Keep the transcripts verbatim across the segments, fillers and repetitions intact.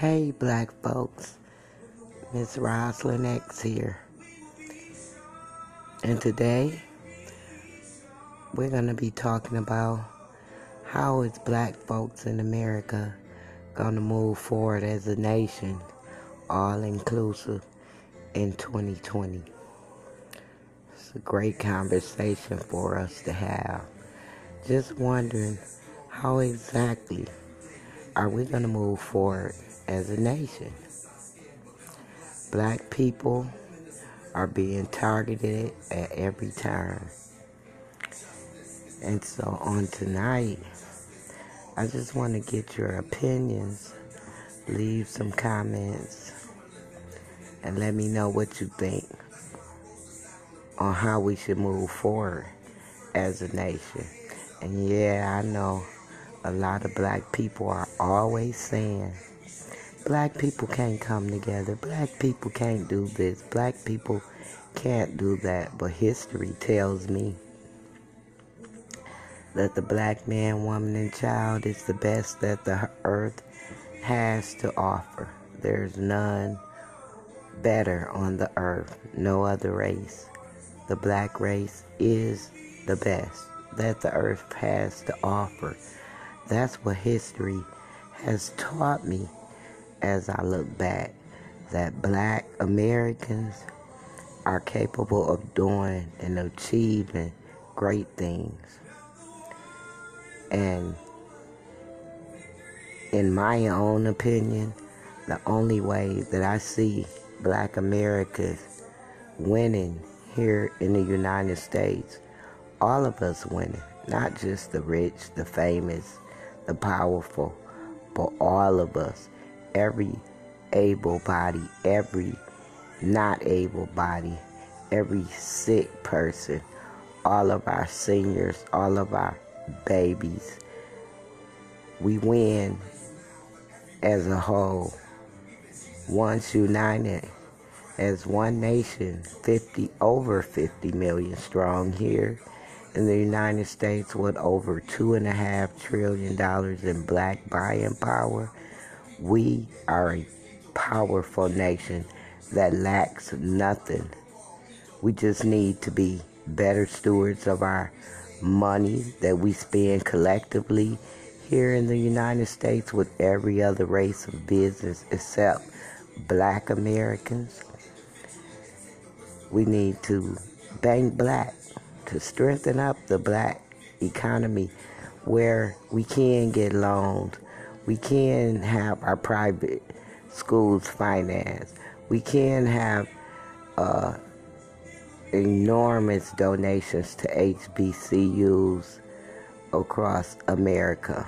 Hey black folks, Miss Roslyn X here. And today we're going to be talking about how is black folks in America going to move forward as a nation, all inclusive, in twenty twenty. It's a great conversation for us to have. Just wondering, how exactly are we going to move forward as a nation? Black people are being targeted at every turn. And so on tonight, I just want to get your opinions, leave some comments, and let me know what you think on how we should move forward as a nation. And yeah, I know a lot of black people are always saying, black people can't come together, black people can't do this, black people can't do that. But history tells me that the black man, woman, and child is the best that the earth has to offer. There's none better on the earth, no other race. The black race is the best that the earth has to offer. That's what history has taught me as I look back, that black Americans are capable of doing and achieving great things. And in my own opinion, the only way that I see black Americans winning here in the United States, all of us winning, not just the rich, the famous, the powerful, but all of us, every able body, every not able body, every sick person, all of our seniors, all of our babies, we win as a whole. Once united as one nation, fifty over fifty million strong here in the United States, with over two and a half trillion dollars in black buying power, we are a powerful nation that lacks nothing. We just need to be better stewards of our money that we spend collectively here in the United States with every other race of business except black Americans. We need to bank black to strengthen up the black economy, where we can get loans, we can have our private schools financed, we can have uh, enormous donations to H B C Us across America.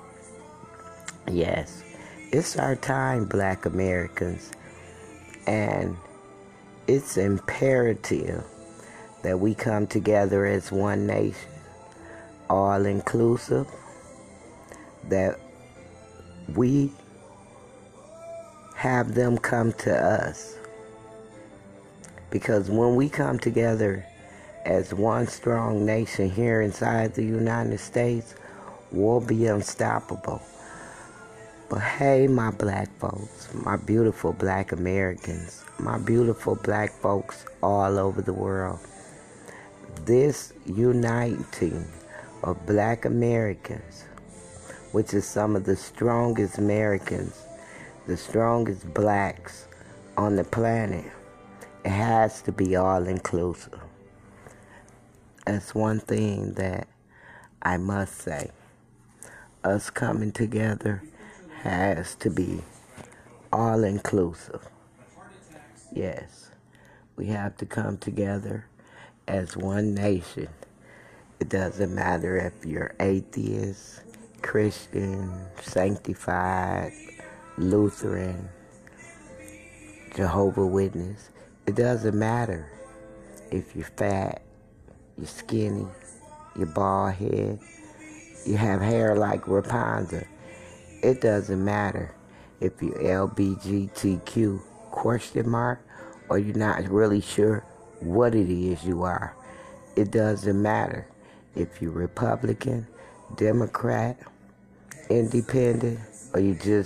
Yes, it's our time, black Americans, and it's imperative that we come together as one nation, all inclusive, that we have them come to us. Because when we come together as one strong nation here inside the United States, we'll be unstoppable. But hey, my black folks, my beautiful black Americans, my beautiful black folks all over the world, this uniting of black Americans, which is some of the strongest Americans, the strongest blacks on the planet, it has to be all inclusive. That's one thing that I must say. Us coming together has to be all inclusive. Yes, we have to come together as one nation. It doesn't matter if you're atheist, Christian, sanctified, Lutheran, Jehovah's Witness. It doesn't matter if you're fat, you're skinny, you're bald head, you have hair like Rapunzel. It doesn't matter if you're L G B T Q question mark, or you're not really sure what it is you are. It doesn't matter if you're Republican, Democrat, Independent, or you just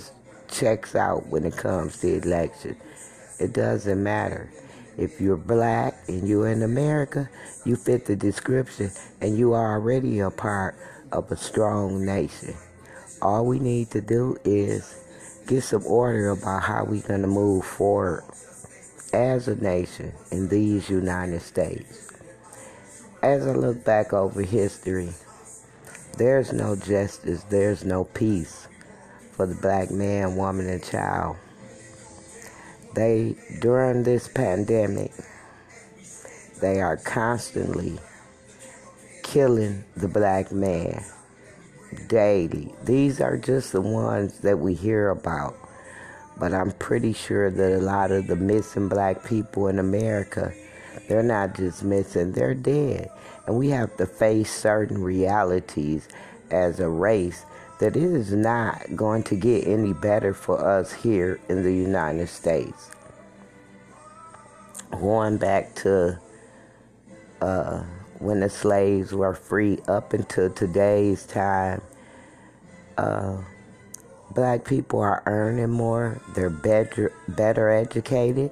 checks out when it comes to election. It doesn't matter. If you're black and you're in America, you fit the description and you are already a part of a strong nation. All we need to do is get some order about how we're going to move forward as a nation in these United States. As I look back over history, there's no justice, there's no peace for the black man, woman, and child. They, during this pandemic, they are constantly killing the black man daily. These are just the ones that we hear about. But I'm pretty sure that a lot of the missing black people in America, they're not just missing, they're dead. And we have to face certain realities as a race that it is not going to get any better for us here in the United States. Going back to uh, when the slaves were free up until today's time, uh, black people are earning more, they're better, better educated,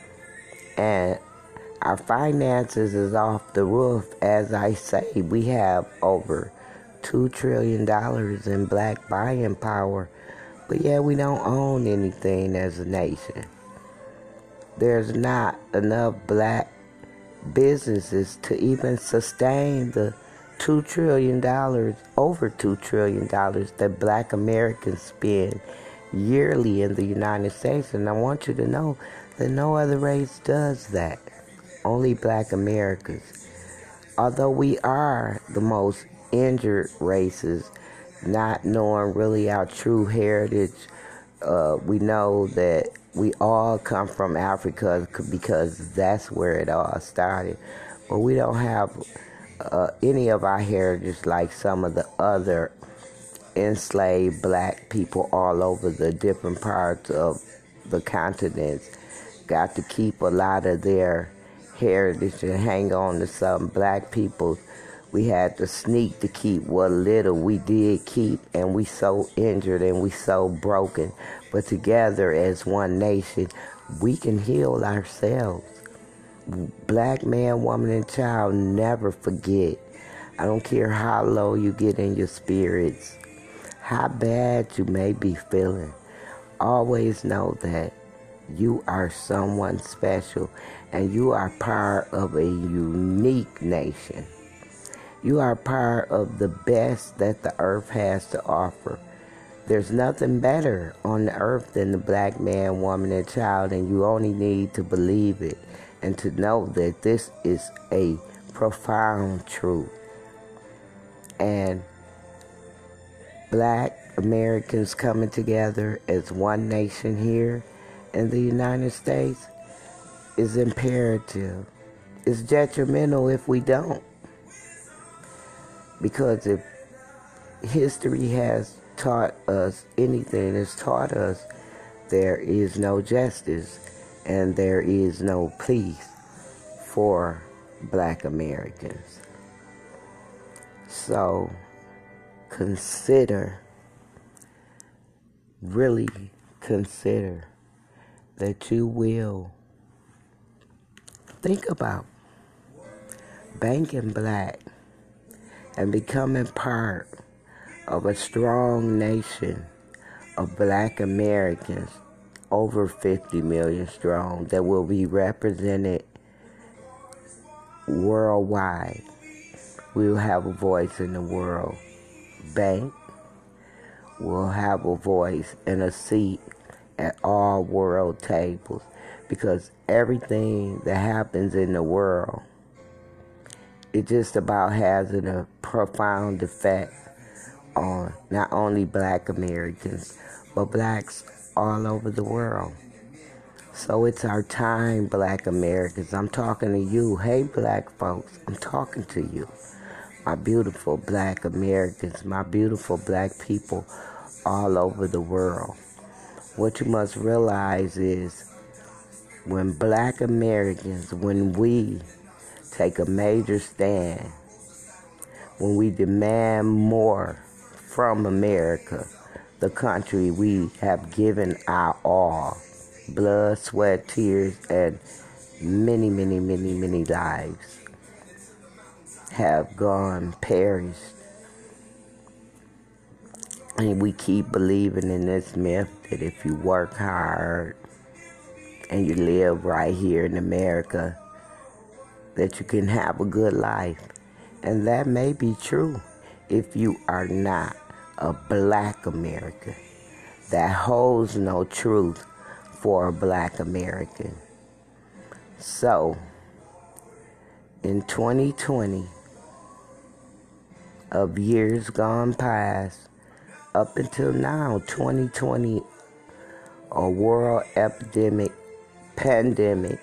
and our finances is off the roof. As I say, we have over two trillion dollars in black buying power, but yeah, we don't own anything as a nation. There's not enough black businesses to even sustain the two trillion dollars, over two trillion dollars that black Americans spend yearly in the United States. And I want you to know that no other race does that. Only black Americans. Although we are the most injured races, not knowing really our true heritage, uh, we know that we all come from Africa because that's where it all started. But we don't have uh, any of our heritage like some of the other enslaved black people all over the different parts of the continents. Got to keep a lot of their heritage and hang on to some. Black people, we had to sneak to keep what little we did keep, and we so injured and we so broken. But together as one nation, we can heal ourselves. Black man, woman, and child, never forget. I don't care how low you get in your spirits, how bad you may be feeling. Always know that you are someone special, and you are part of a unique nation. You are part of the best that the earth has to offer. There's nothing better on the earth than the black man, woman, and child, and you only need to believe it and to know that this is a profound truth. And black Americans coming together as one nation here in the United States is imperative. It's detrimental if we don't. Because if history has taught us anything, it's taught us there is no justice and there is no peace for black Americans. So consider, really consider that you will think about banking black and becoming part of a strong nation of black Americans, over fifty million strong, that will be represented worldwide. We will have a voice in the World Bank. We'll have a voice and a seat at all world tables, because everything that happens in the world, it just about has a profound effect on not only black Americans, but blacks all over the world. So it's our time, black Americans. I'm talking to you. Hey, black folks, I'm talking to you. My beautiful black Americans, my beautiful black people all over the world. What you must realize is when black Americans, when we take a major stand, when we demand more from America, the country we have given our all. Blood, sweat, tears, and many, many, many, many lives have gone perished. And we keep believing in this myth that if you work hard and you live right here in America, that you can have a good life. And that may be true if you are not a black American. That holds no truth for a black American. So, in twenty twenty, of years gone past, up until now, twenty twenty, a world epidemic, pandemic,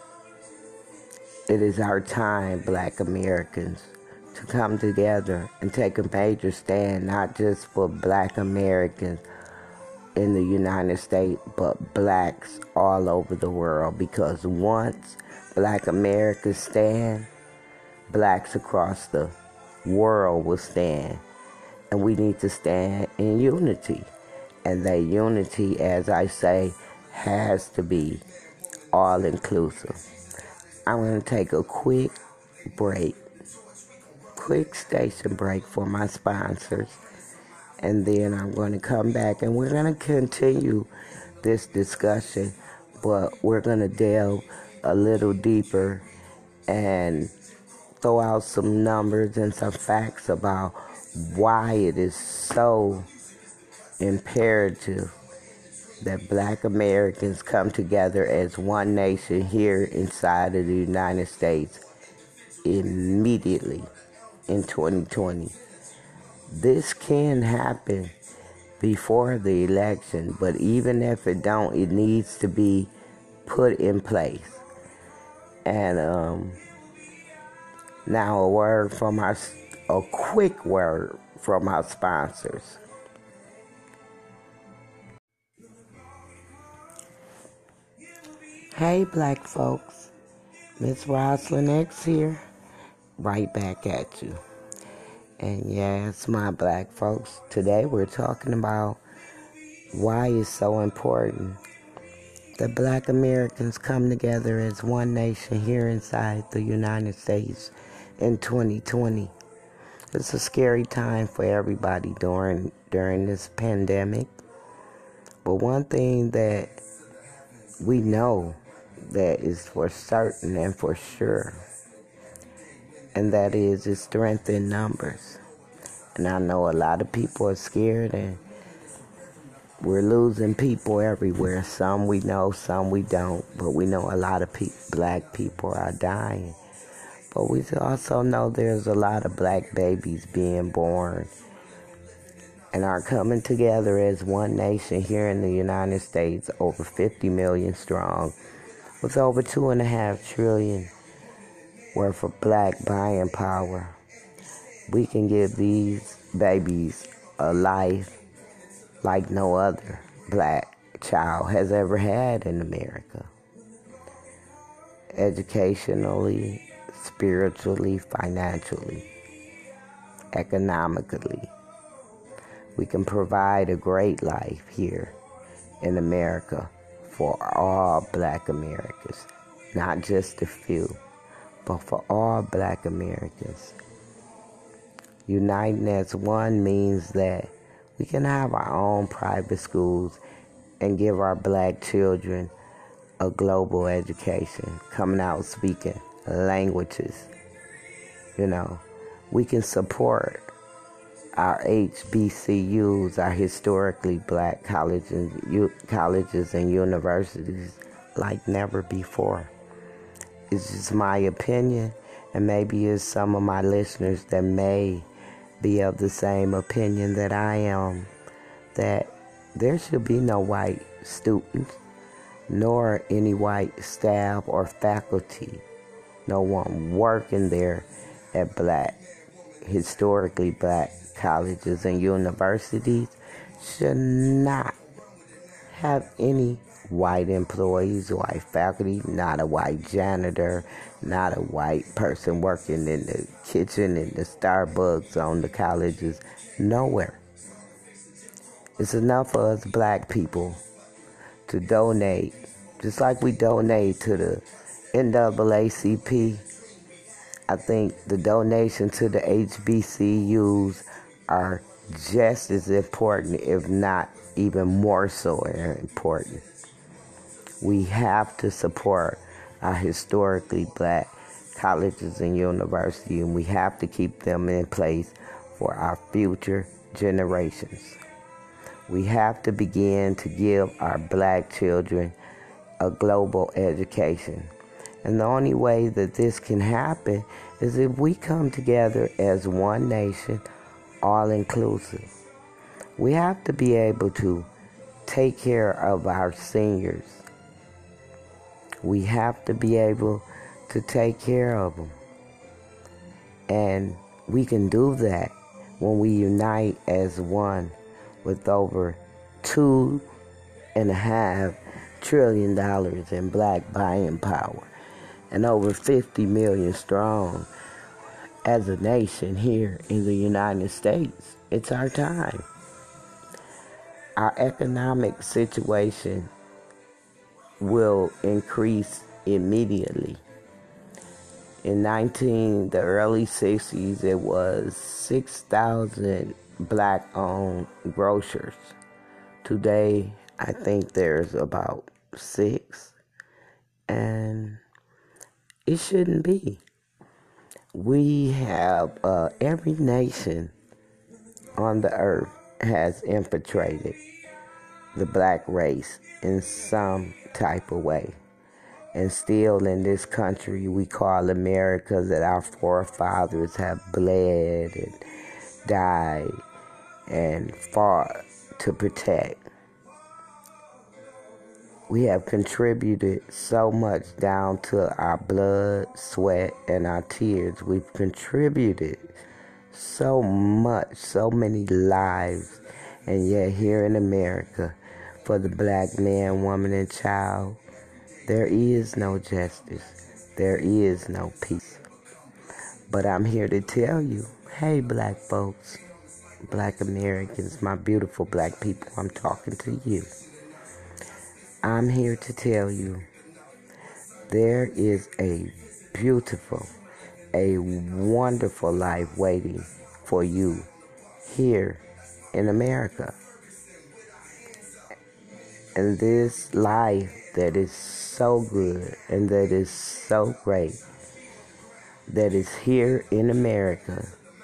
it is our time, black Americans, to come together and take a major stand, not just for black Americans in the United States, but blacks all over the world. Because once black Americans stand, blacks across the world will stand. And we need to stand in unity. And that unity, as I say, has to be all-inclusive. I'm going to take a quick break, quick station break for my sponsors, and then I'm going to come back and we're going to continue this discussion, but we're going to delve a little deeper and throw out some numbers and some facts about why it is so imperative that black Americans come together as one nation here inside of the United States immediately in twenty twenty. This can happen before the election, but even if it don't, it needs to be put in place. And um, now a word from our, a quick word from our sponsors. Hey, black folks, Miss Rosalind X here, right back at you. And yes, my black folks, today we're talking about why it's so important that black Americans come together as one nation here inside the United States in twenty twenty. It's a scary time for everybody during during this pandemic. But one thing that we know that is for certain and for sure, and that is its strength in numbers. And I know a lot of people are scared, and we're losing people everywhere. Some we know, some we don't, but we know a lot of pe- black people are dying. But we also know there's a lot of black babies being born and are coming together as one nation here in the United States, over fifty million strong, with over two and a half trillion worth of black buying power. We can give these babies a life like no other black child has ever had in America. Educationally, spiritually, financially, economically. We can provide a great life here in America for all black Americans, not just a few, but for all black Americans. Uniting as one means that we can have our own private schools and give our black children a global education, coming out speaking languages. You know, we can support our H B C Us, our historically black colleges, colleges and universities like never before. It's just my opinion, and maybe it's some of my listeners that may be of the same opinion that I am, that there should be no white students, nor any white staff or faculty, no one working there at black, historically black colleges and universities should not have any white employees, white faculty, not a white janitor, not a white person working in the kitchen in the Starbucks on the colleges, nowhere. It's enough for us black people to donate, just like we donate to the N double A C P. I think the donation to the H B C Us are just as important, if not even more so important. We have to support our historically black colleges and universities, and we have to keep them in place for our future generations. We have to begin to give our black children a global education. And the only way that this can happen is if we come together as one nation, all inclusive. We have to be able to take care of our seniors. We have to be able to take care of them. And we can do that when we unite as one with over two and a half trillion dollars in black buying power and over fifty million strong as a nation here in the United States. It's our time. Our economic situation will increase immediately. In nineteen, the early sixties, it was six thousand black-owned grocers. Today, I think there's about six, and it shouldn't be. We have, uh, every nation on the earth has infiltrated the black race in some type of way. And still in this country we call America, that our forefathers have bled and died and fought to protect. We have contributed so much down to our blood, sweat, and our tears. We've contributed so much, so many lives, and yet here in America, for the black man, woman, and child, there is no justice. There is no peace. But I'm here to tell you, hey black folks, black Americans, my beautiful black people, I'm talking to you. I'm here to tell you there is a beautiful, a wonderful life waiting for you here in America. And this life that is so good and that is so great, that is here in America,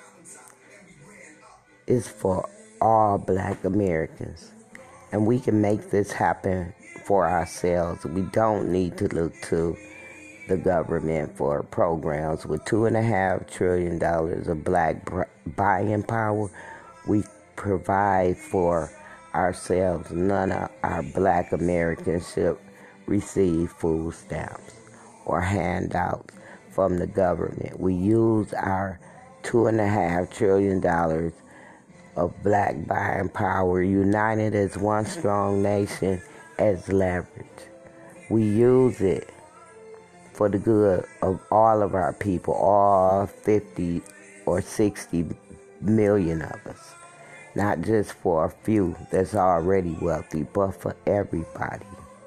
is for all black Americans. And we can make this happen for ourselves. We don't need to look to the government for programs. With two and a half trillion dollars of black buying power, we provide for ourselves. None of our black Americans should receive food stamps or handouts from the government. We use our two and a half trillion dollars of black buying power, united as one strong nation, as leverage. We use it for the good of all of our people, all fifty or sixty million of us. Not just for a few that's already wealthy, but for everybody.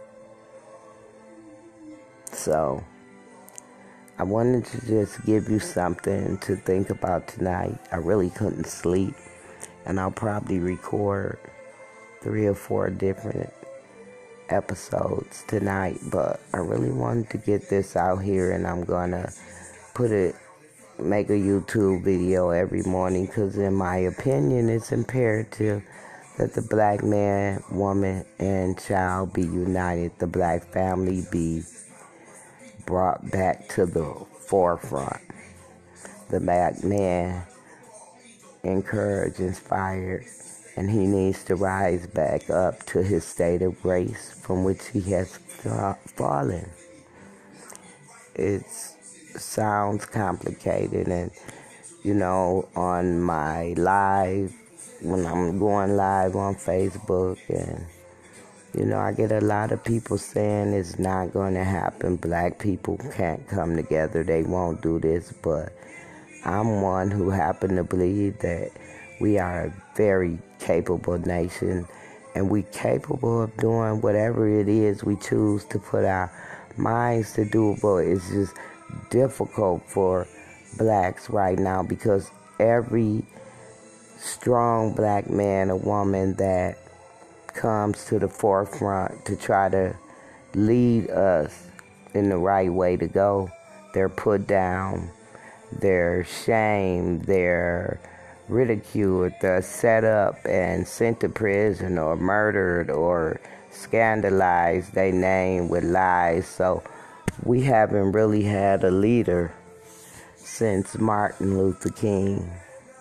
So, I wanted to just give you something to think about tonight. I really couldn't sleep, and I'll probably record three or four different episodes tonight, but I really wanted to get this out here, and I'm gonna put it, make a YouTube video every morning, because in my opinion, it's imperative that the black man, woman, and child be united, the black family be brought back to the forefront, the black man encouraged, inspired, and he needs to rise back up to his state of grace from which he has fallen. It sounds complicated, and you know, on my live, when I'm going live on Facebook, and you know, I get a lot of people saying it's not going to happen. Black people can't come together. They won't do this, but I'm one who happen to believe that we are a very capable nation, And we capable of doing whatever it is we choose to put our minds to do, but it's just difficult for blacks right now because every strong black man or woman that comes to the forefront to try to lead us in the right way to go, they're put down, they're shamed, they're ridiculed, they're set up and sent to prison or murdered or scandalized their name with lies. So we haven't really had a leader since Martin Luther King.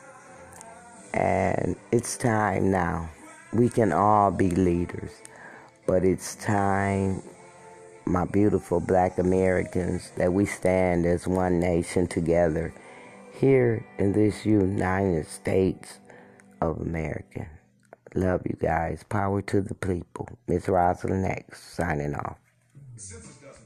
And it's time now. We can all be leaders, but it's time, my beautiful black Americans, that we stand as one nation together here in this United States of America. Love you guys. Power to the people. Miss Rosalind X signing off.